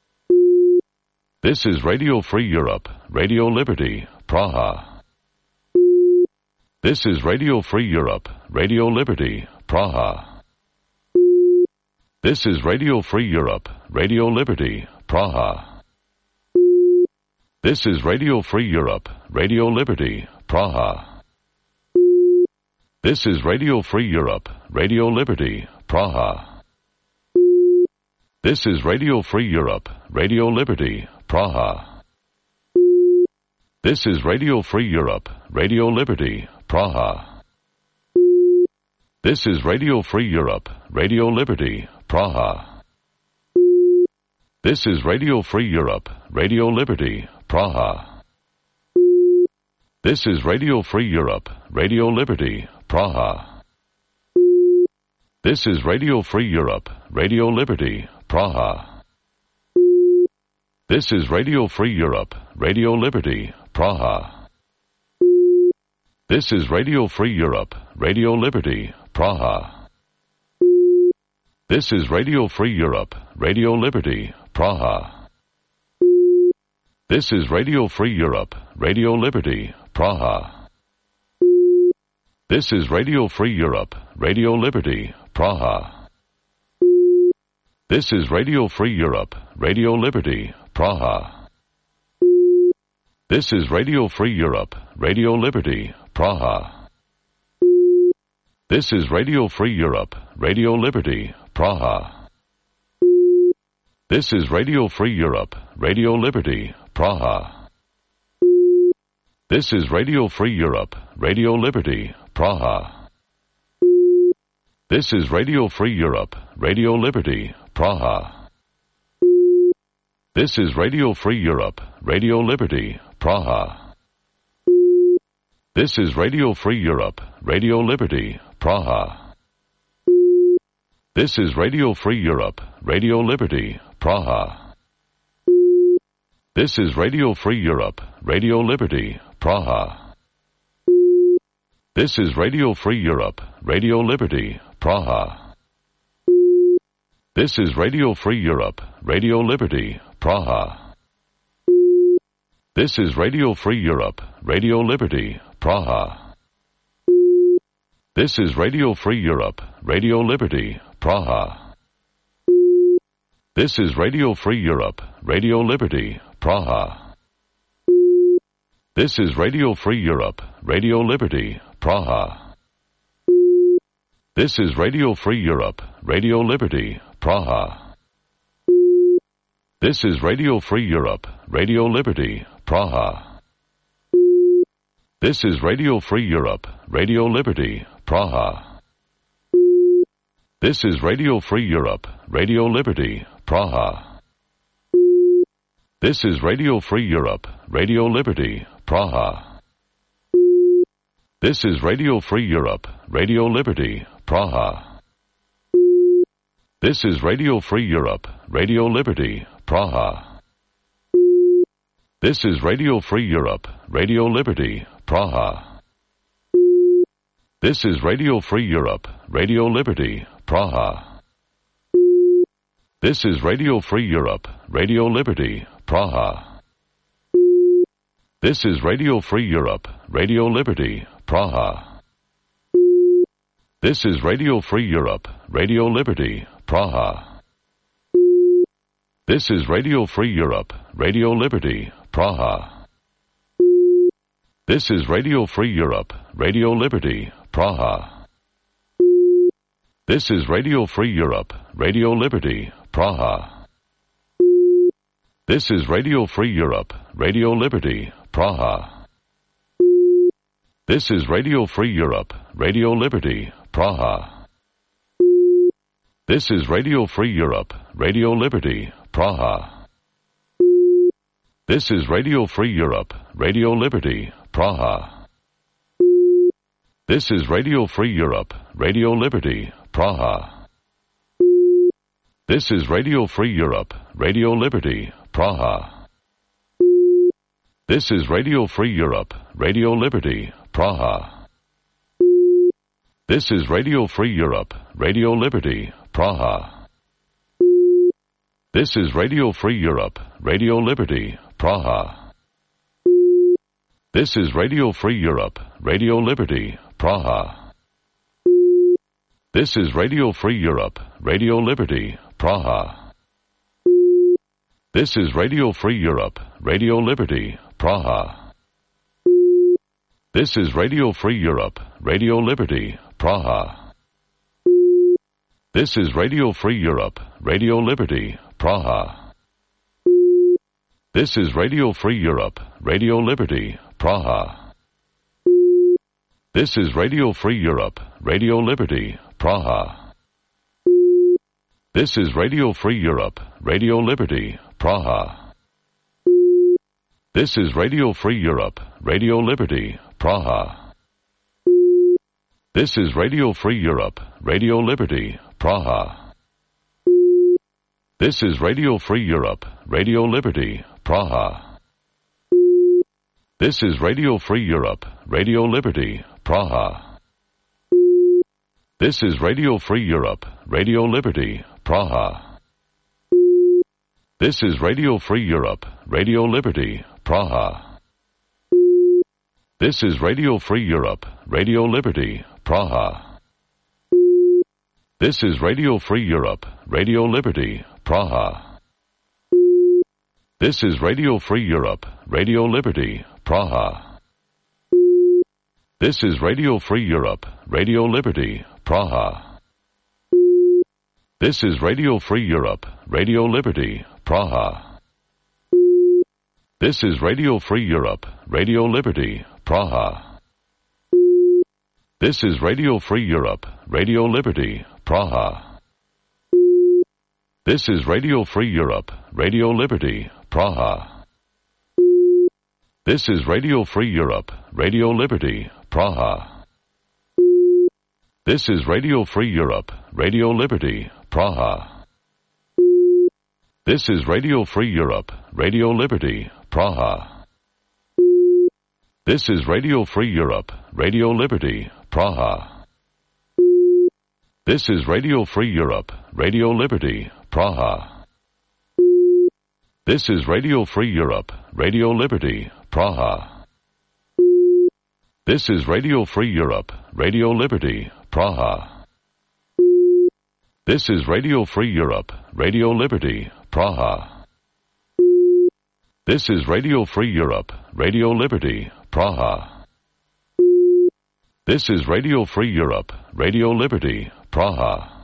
This is Radio Free Europe, Radio Liberty, Praha. This is Radio Free Europe, Radio Liberty, Praha. This is Radio Free Europe, Radio Liberty, Praha. This is Radio Free Europe, Radio Liberty, Praha. This is Radio Free Europe, Radio Liberty, Praha. This is Radio Free Europe, Radio Liberty, Praha. This is Radio Free Europe, Radio Liberty, Praha. This is Radio Free Europe, Radio Liberty, Praha. This is Radio Free Europe, Radio Liberty, Praha. This is Radio Free Europe, Radio Liberty, Praha. This is Radio Free Europe, Radio Liberty, Praha. This is Radio Free Europe, Radio Liberty, Praha. This is Radio Free Europe, Radio Liberty, Praha. This is Radio Free Europe, Radio Liberty, Praha. This is Radio Free Europe, Radio Liberty, Praha. This is Radio Free Europe, Radio Liberty, Praha. This is Radio Free Europe, Radio Liberty, Praha. This is Radio Free Europe, Radio Liberty, Praha. This is Radio Free Europe, Radio Liberty, Praha. This is Radio Free Europe, Radio Liberty, Praha. This is Radio Free Europe, Radio Liberty, Praha. This is Radio Free Europe, Radio Liberty, Praha. This is Radio Free Europe, Radio Liberty, Praha. This is Radio Free Europe, Radio Liberty, Praha. This is Radio Free Europe, Radio Liberty, Praha. This is Radio Free Europe, Radio Liberty, Praha. This is Radio Free Europe, Radio Liberty, Praha. This is Radio Free Europe, Radio Liberty, Praha. This is Radio Free Europe, Radio Liberty, Praha. This is Radio Free Europe, Radio Liberty, Praha. This is Radio Free Europe, Radio Liberty, Praha. This is Radio Free Europe, Radio Liberty, Praha. This is Radio Free Europe, Radio Liberty, Praha. This is Radio Free Europe, Radio Liberty, Praha. This is Radio Free Europe, Radio Liberty, Praha. This is Radio Free Europe, Radio Liberty, Praha. This is Radio Free Europe, Radio Liberty, Praha. This is Radio Free Europe, Radio Liberty, Praha. This is Radio Free Europe, Radio Liberty, Praha. This is Radio Free Europe, Radio Liberty, Praha. This is Radio Free Europe, Radio Liberty, Praha. This is Radio Free Europe, Radio Liberty, Praha. This is Radio Free Europe, Radio Liberty, Praha. This is Radio Free Europe, Radio Liberty, Praha. This is Radio Free Europe, Radio Liberty, Praha. This is Radio Free Europe, Radio Liberty, Praha. This is Radio Free Europe, Radio Liberty, Praha. This is Radio Free Europe, Radio Liberty, Praha. This is Radio Free Europe, Radio Liberty, Praha. This is Radio Free Europe, Radio Liberty, Praha. This is Radio Free Europe, Radio Liberty, Praha. This is Radio Free Europe, Radio Liberty, Praha. This is Radio Free Europe, Radio Liberty, Praha. This is Radio Free Europe, Radio Liberty, Praha. This is Radio Free Europe, Radio Liberty, Praha. This is Radio Free Europe, Radio Liberty, Praha. This is Radio Free Europe, Radio Liberty, Praha. This is Radio Free Europe, Radio Liberty, Praha. This is Radio Free Europe, Radio Liberty, Praha. This is Radio Free Europe, Radio Liberty, Praha. This is Radio Free Europe, Radio Liberty, Praha. This is Radio Free Europe, Radio Liberty, Praha. This is Radio Free Europe, Radio Liberty, Praha. This is Radio Free Europe, Radio Liberty, Praha. This is Radio Free Europe, Radio Liberty, Praha. This is Radio Free Europe, Radio Liberty, Praha. This is Radio Free Europe, Radio Liberty, Praha. This is Radio Free Europe, Radio Liberty, Praha. This is Radio Free Europe, Radio Liberty, Praha. This is Radio Free Europe, Radio Liberty, Praha. This is Radio Free Europe, Radio Liberty, Praha. This is Radio Free Europe, Radio Liberty, Praha. This is Radio Free Europe, Radio Liberty, Praha. This is Radio Free Europe, Radio Liberty, Praha. This is Radio Free Europe, Radio Liberty, Praha. This is Radio Free Europe, Radio Liberty, Praha. This is Radio Free Europe, Radio Liberty, Praha. This is Radio Free Europe, Radio Liberty, Praha. This is Radio Free Europe, Radio Liberty, Praha. This is Radio Free Europe, Radio Liberty, Praha. This is Radio Free Europe, Radio Liberty, Praha. This is Radio Free Europe, Radio Liberty, Praha. This is Radio Free Europe, Radio Liberty, Praha. This is Radio Free Europe, Radio Liberty, Praha. This is Radio Free Europe, Radio Liberty, Praha. This is Radio Free Europe, Radio Liberty, Praha. This is Radio Free Europe, Radio Liberty, Praha. This is Radio Free Europe, Radio Liberty, Praha.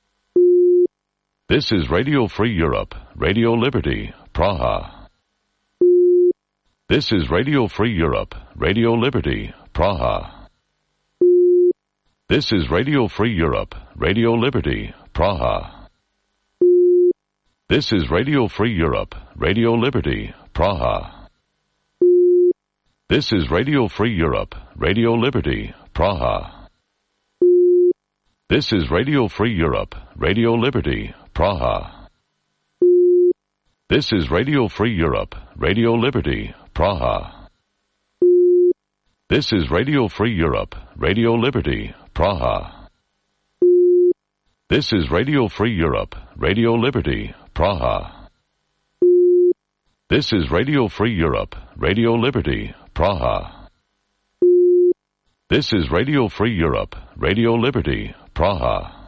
This is Radio Free Europe, Radio Liberty, Praha. This is Radio Free Europe, Radio Liberty, Praha. This is Radio Free Europe, Radio Liberty, Praha. This is Radio Free Europe, Radio Liberty, Praha. This is Radio Free Europe, Radio Liberty, Praha. This is Radio Free Europe, Radio Liberty, Praha. This is Radio Free Europe, Radio Liberty, Praha. This is Radio Free Europe, Radio Liberty, Praha. This is Radio Free Europe, Radio Liberty, Praha. This is Radio Free Europe, Radio Liberty, Praha. This is Radio Free Europe, Radio Liberty, Praha.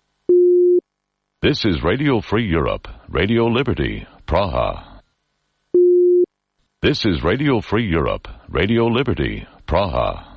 This is Radio Free Europe, Radio Liberty, Praha. This is Radio Free Europe, Radio Liberty, Praha.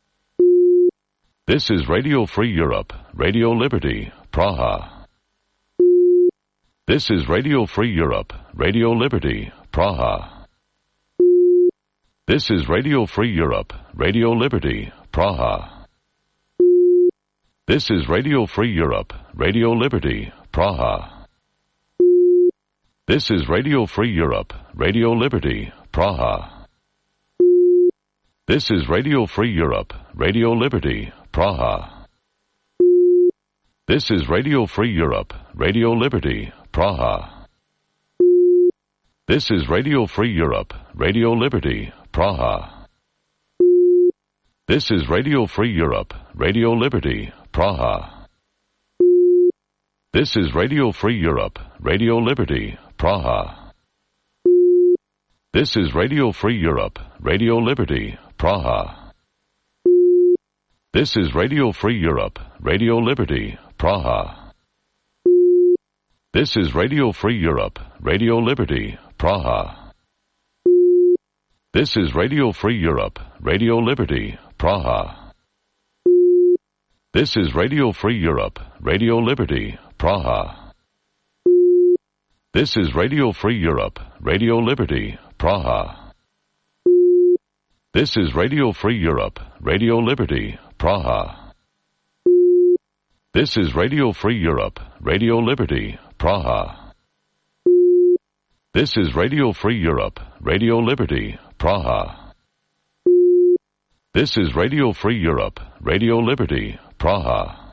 This is Radio Free Europe, Radio Liberty, Praha. This is Radio Free Europe, Radio Liberty, Praha. This is Radio Free Europe, Radio Liberty, Praha. This is Radio Free Europe, Radio Liberty, Praha. This is Radio Free Europe, Radio Liberty, Praha. This is Radio Free Europe, Radio Liberty, Praha. This is Radio Free Europe, Radio Liberty, Praha. This is Radio Free Europe, Radio Liberty, Praha. This is Radio Free Europe, Radio Liberty, Praha. This is Radio Free Europe, Radio Liberty, Praha. This is Radio Free Europe, Radio Liberty, Praha. This is Radio Free Europe, Radio Liberty, Praha. This is Radio Free Europe, Radio Liberty, Praha. This is Radio Free Europe, Radio Liberty, Praha. This is Radio Free Europe, Radio Liberty, Praha. This is Radio Free Europe, Radio Liberty, Praha. This is Radio Free Europe, Radio Liberty, Praha. This is Radio Free Europe, Radio Liberty, Praha. This is Radio Free Europe, Radio Liberty, Praha. This is Radio Free Europe, Radio Liberty, Praha.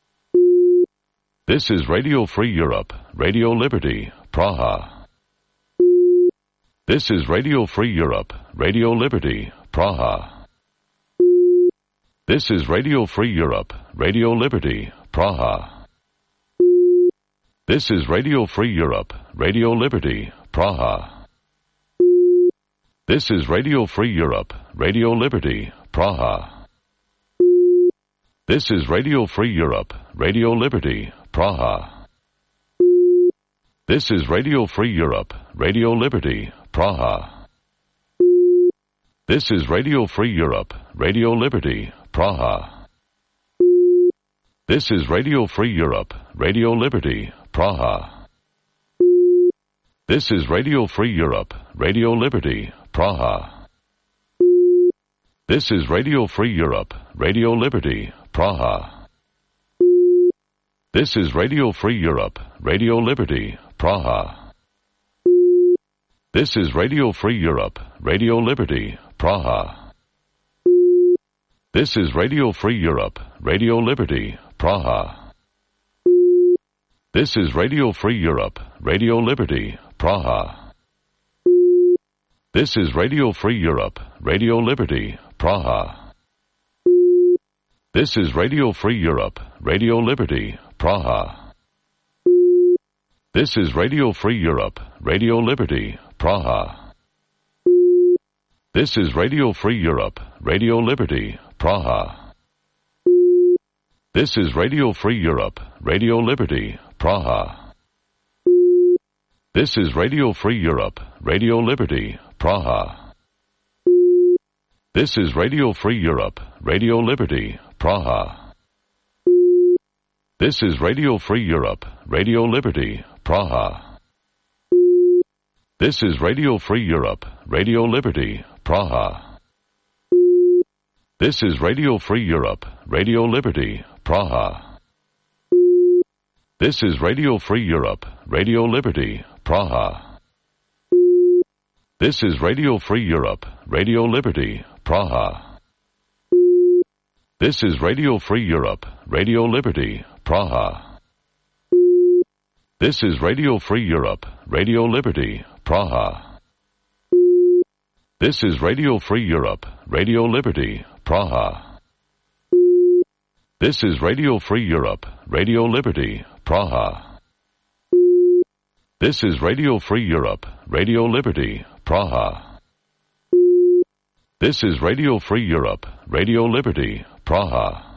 This is Radio Free Europe, Radio Liberty, Praha. This is Radio Free Europe, Radio Liberty, Praha. This is Radio Free Europe, Radio Liberty, Praha. This is Radio Free Europe, Radio Liberty, Praha. This is Radio Free Europe, Radio Liberty, Praha. This is Radio Free Europe, Radio Liberty, Praha. This is Radio Free Europe, Radio Liberty, Praha. This is Radio Free Europe, Radio Liberty, Praha. This is Radio Free Europe, Radio Liberty, Praha. This is Radio Free Europe, Radio Liberty, Praha. This is Radio Free Europe, Radio Liberty, Praha. This is Radio Free Europe, Radio Liberty, Praha. This is Radio Free Europe, Radio Liberty, Praha. This is Radio Free Europe, Radio Liberty, Praha. This is Radio Free Europe, Radio Liberty, Praha. This is Radio Free Europe, Radio Liberty, Praha. This is Radio Free Europe, Radio Liberty, Praha. This is Radio Free Europe, Radio Liberty, Praha. This is Radio Free Europe, Radio Liberty, Praha. This is Radio Free Europe, Radio Liberty, Praha. This is Radio Free Europe, Radio Liberty, Praha. This is Radio Free Europe, Radio Liberty, Praha. This is Radio Free Europe, Radio Liberty, Praha. This is Radio Free Europe, Radio Liberty, Praha. This is Radio Free Europe, Radio Liberty, Praha. This is Radio Free Europe, Radio Liberty, Praha. This is Radio Free Europe, Radio Liberty, Praha. This is Radio Free Europe, Radio Liberty, Praha. This is Radio Free Europe, Radio Liberty, Praha. This is Radio Free Europe, Radio Liberty, Praha. This is Radio Free Europe, Radio Liberty, Praha. This is Radio Free Europe, Radio Liberty, Praha. This is Radio Free Europe, Radio Liberty, Praha.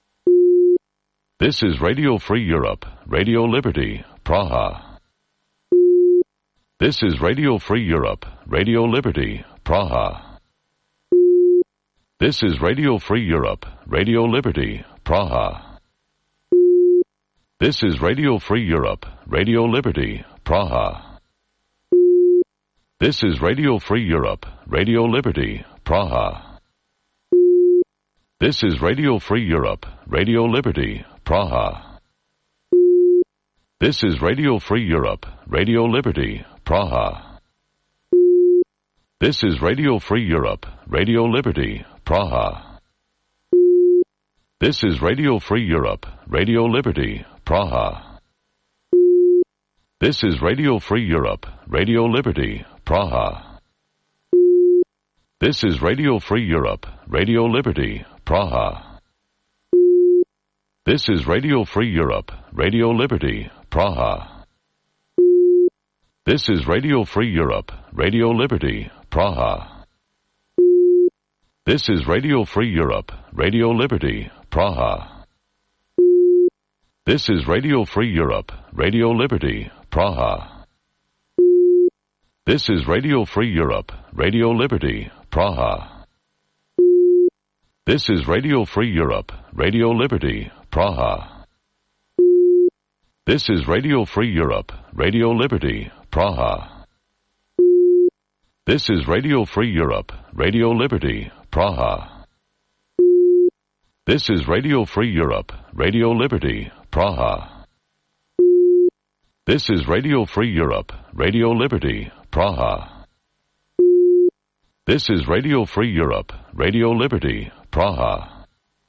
This is Radio Free Europe, Radio Liberty, Praha. This is Radio Free Europe, Radio Liberty, Praha. This is Radio Free Europe, Radio Liberty, Praha. This is Radio Free Europe, Radio Liberty, Praha. This is Radio Free Europe, Radio Liberty, Praha. This is Radio Free Europe, Radio Liberty, Praha. This is Radio Free Europe, Radio Liberty, Praha. This is Radio Free Europe, Radio Liberty, Praha. This is Radio Free Europe, Radio Liberty, Praha. This is Radio Free Europe, Radio Liberty, Praha. This is Radio Free Europe, Radio Liberty, Praha. This is Radio Free Europe, Radio Liberty, Praha. This is Radio Free Europe, Radio Liberty, Praha. This is Radio Free Europe, Radio Liberty, Praha. This is Radio Free Europe, Radio Liberty, Praha. This is Radio Free Europe, Radio Liberty, Praha. This is Radio Free Europe, Radio Liberty, Praha. This is Radio Free Europe, Radio Liberty, Praha. This is Radio Free Europe, Radio Liberty, Praha. This is Radio Free Europe, Radio Liberty, Praha. This is Radio Free Europe, Radio Liberty, Praha. This is Radio Free Europe, Radio Liberty, Praha.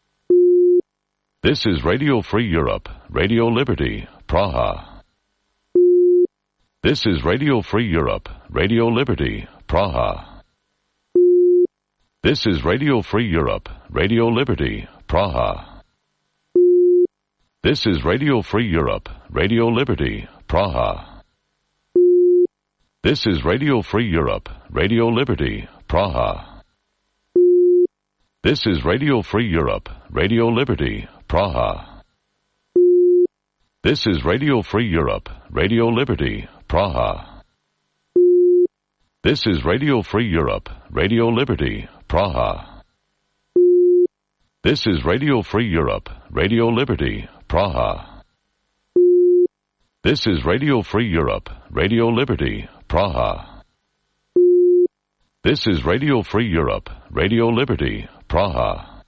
This is Radio Free Europe, Radio Liberty, Praha. This is Radio Free Europe, Radio Liberty, Praha. This is Radio Free Europe, Radio Liberty, Praha. This is Radio Free Europe, Radio Liberty, Praha. This is Radio Free Europe, Radio Liberty, Praha. This is Radio Free Europe, Radio Liberty, Praha. This is Radio Free Europe, Radio Liberty, Praha. This is Radio Free Europe, Radio Liberty, Praha. This is Radio Free Europe, Radio Liberty, Praha. This is Radio Free Europe, Radio Liberty, Praha. This is Radio Free Europe, Radio Liberty, Praha.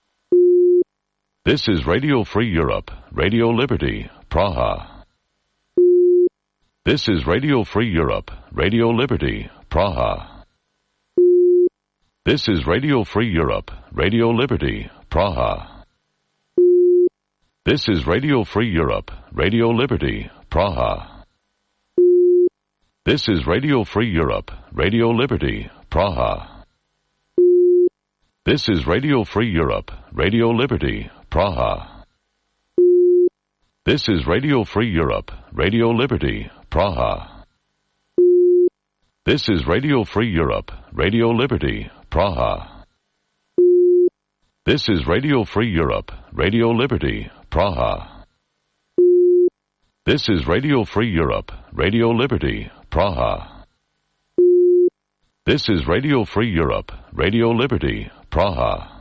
This is Radio Free Europe, Radio Liberty, Praha. This is Radio Free Europe, Radio Liberty, Praha. This is Radio Free Europe, Radio Liberty, Praha. This is Radio Free Europe, Radio Liberty, Praha. This is Radio Free Europe, Radio Liberty, Praha. This is Radio Free Europe, Radio Liberty, Praha. This is Radio Free Europe, Radio Liberty, Praha. This is Radio Free Europe, Radio Liberty, Praha. This is Radio Free Europe, Radio Liberty, Praha. This is Radio Free Europe, Radio Liberty, Praha. This is Radio Free Europe, Radio Liberty, Praha.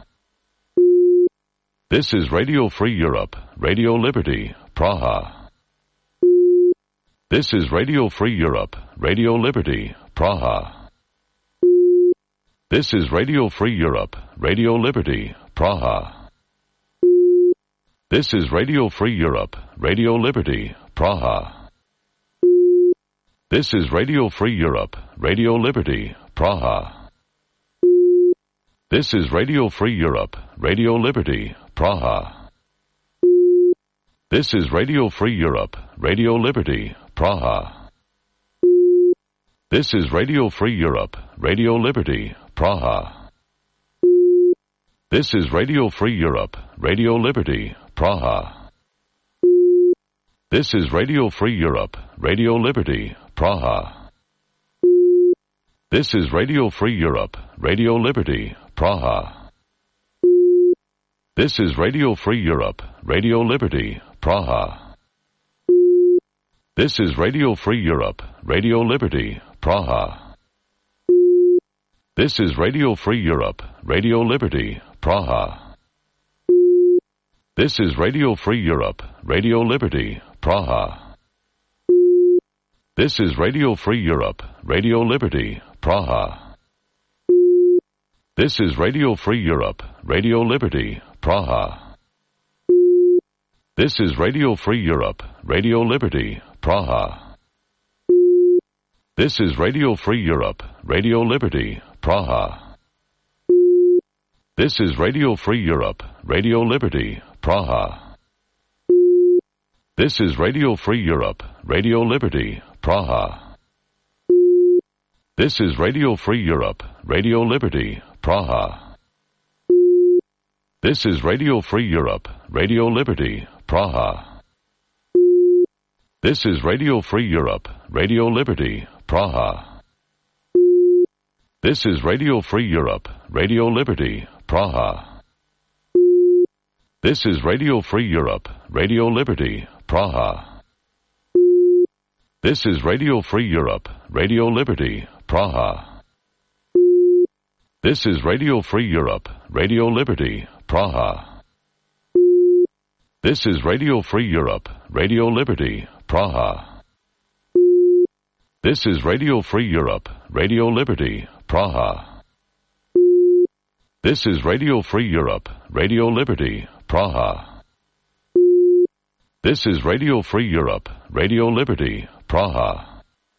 This is Radio Free Europe, Radio Liberty, Praha. This is Radio Free Europe, Radio Liberty, Praha. This is Radio Free Europe, Radio Liberty, Praha. This is Radio Free Europe, Radio Liberty, Praha. This is Radio Free Europe, Radio Liberty, Praha. This is Radio Free Europe, Radio Liberty, Praha. This is Radio Free Europe, Radio Liberty, Praha. This is Radio Free Europe, Radio Liberty, Praha. This is Radio Free Europe, Radio Liberty, Praha. This is Radio Free Europe, Radio Liberty, Praha. This is Radio Free Europe, Radio Liberty, Praha. This is Radio Free Europe, Radio Liberty, Praha. This is Radio Free Europe, Radio Liberty, Praha. This is Radio Free Europe, Radio Liberty, Praha. This is Radio Free Europe, Radio Liberty, Praha. This is Radio Free Europe, Radio Liberty, Praha. This is Radio Free Europe, Radio Liberty, Praha. This is Radio Free Europe, Radio Liberty, Praha. This is Radio Free Europe, Radio Liberty, Praha. This is Radio Free Europe, Radio Liberty, Praha. This is Radio Free Europe, Radio Liberty, Praha. This is Radio Free Europe, Radio Liberty, Praha. This is Radio Free Europe, Radio Liberty, Praha. This is Radio Free Europe, Radio Liberty, Praha. This is Radio Free Europe, Radio Liberty, Praha. This is Radio Free Europe, Radio Liberty, Praha. This is Radio Free Europe, Radio Liberty, Praha. This is Radio Free Europe, Radio Liberty, Praha. This is Radio Free Europe, Radio Liberty, Praha. This is Radio Free Europe, Radio Liberty, Praha. This is Radio Free Europe, Radio Liberty, Praha. This is Radio Free Europe, Radio Liberty, Praha.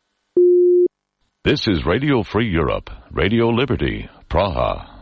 This is Radio Free Europe, Radio Liberty, Praha.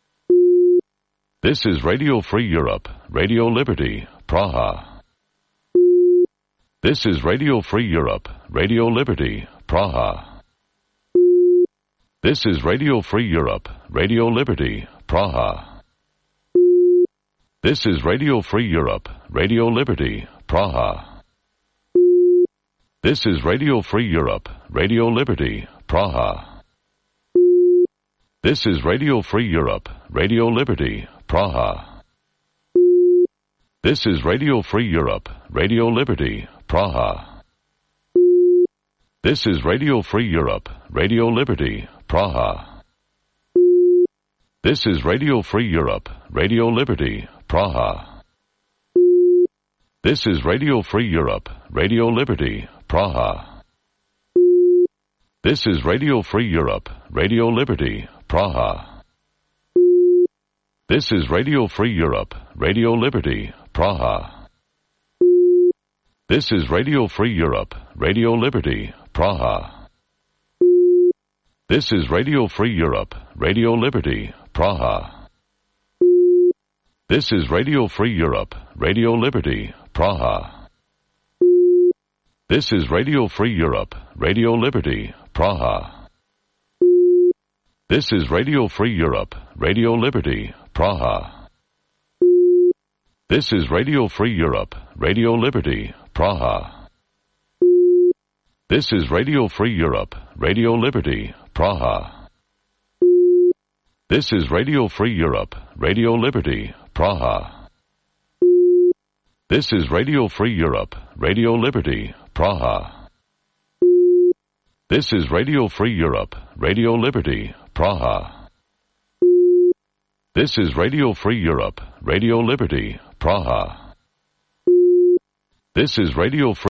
This is Radio Free Europe, Radio Liberty, Praha. This is Radio Free Europe, Radio Liberty, Praha. This is Radio Free Europe, Radio Liberty, Praha. This is Radio Free Europe, Radio Liberty, Praha. This is Radio Free Europe, Radio Liberty, Praha. This is Radio Free Europe, Radio Liberty, Praha. This is Radio Free Europe, Radio Liberty, Praha. This is Radio Free Europe, Radio Liberty, Praha. This is Radio Free Europe, Radio Liberty, Praha. This is Radio Free Europe, Radio Liberty, Praha. This is Radio Free Europe, Radio Liberty, Praha. This is Radio Free Europe, Radio Liberty, Praha. This is Radio Free Europe, Radio Liberty, Praha. This is Radio Free Europe, Radio Liberty, Praha. This is Radio Free Europe, Radio Liberty, Praha. This is Radio Free Europe, Radio Liberty, Praha. This is Radio Free Europe, Radio Liberty, Praha. This is Radio Free Europe, Radio Liberty, Praha. This is Radio Free Europe, Radio Liberty, Praha. This is Radio Free Europe, Radio Liberty, Praha. This is Radio Free Europe, Radio Liberty, Praha. This is Radio Free Europe, Radio Liberty, Praha. This is Radio Free Europe, Radio Liberty, Praha. This is Radio Free